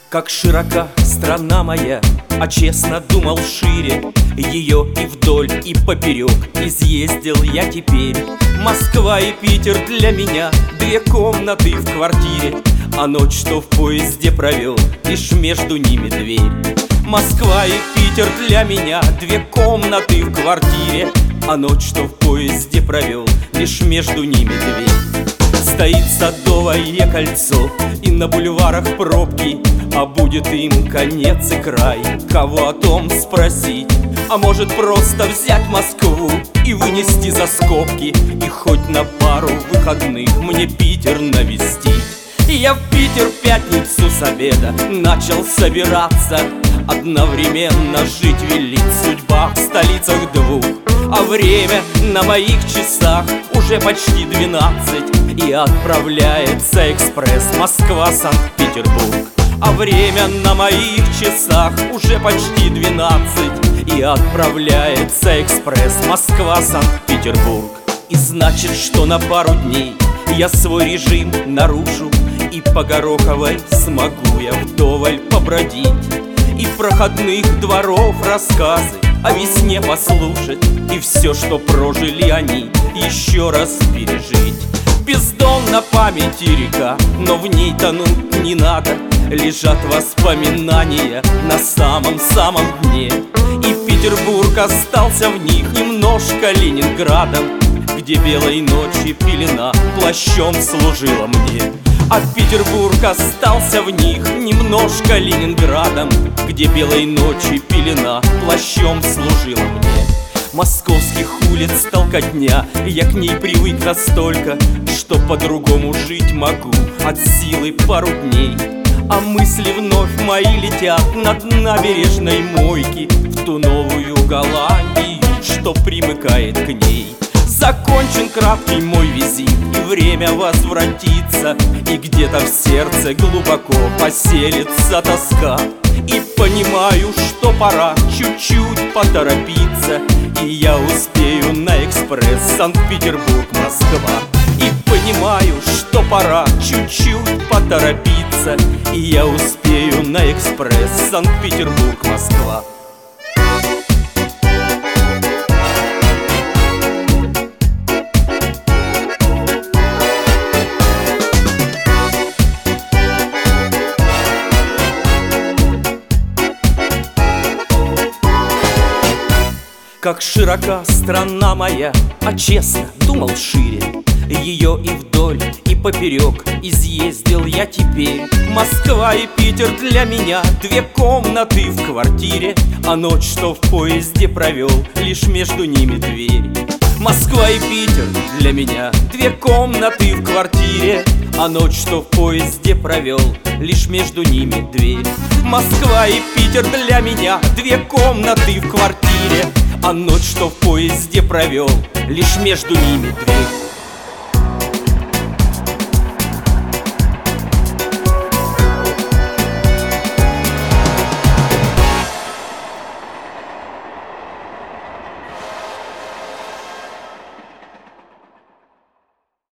Как широка страна моя, а честно думал шире. Ее и вдоль, и поперек изъездил я теперь. Москва и Питер для меня две комнаты в квартире, а ночь, что в поезде провел, лишь между ними дверь. Москва и Питер для меня две комнаты в квартире, а ночь, что в поезде провел, лишь между ними дверь. Стоит Садовое кольцо, и на бульварах пробки, а будет им конец и край. Кого о том спросить? А может просто взять Москву и вынести за скобки, и хоть на пару выходных мне Питер навестить. И я в Питер в пятницу с обеда начал собираться. Одновременно жить велит судьба в столицах двух, а время на моих часах уже почти 12. И отправляется экспресс Москва-Санкт-Петербург. А время на моих часах уже почти 12. И отправляется экспресс Москва-Санкт-Петербург. И значит, что на пару дней я свой режим нарушу, и по Гороховой смогу я вдоволь побродить, и проходных дворов рассказы о весне послушать, и все, что прожили они, еще раз пережить. Бездонна памяти река, но в ней тонуть не надо. Лежат воспоминания на самом-самом дне, и Петербург остался в них немножко Ленинградом, где белой ночи пелена плащом служила мне. А Петербург остался в них немножко Ленинградом, где белой ночи пелена плащом служила мне. Московских улиц толкотня, я к ней привык настолько, что по-другому жить могу от силы пару дней. А мысли вновь мои летят над набережной мойки в ту новую Голландию, что примыкает к ней. Закончен краткий мой визит, и время возвратиться, и где-то в сердце глубоко поселится тоска. И понимаю, что пора чуть-чуть поторопиться, и я успею на экспресс Санкт-Петербург-Москва. И понимаю, что пора чуть-чуть поторопиться, и я успею на экспресс Санкт-Петербург-Москва. Как широка страна моя, а честно думал шире. Ее и вдоль, и поперек изъездил я теперь. Москва и Питер для меня две комнаты в квартире, а ночь, что в поезде провел, лишь между ними дверь. Москва и Питер для меня две комнаты в квартире, а ночь, что в поезде провел, лишь между ними дверь. Москва и Питер для меня две комнаты в квартире, а ночь, что в поезде провел, лишь между ними дверь.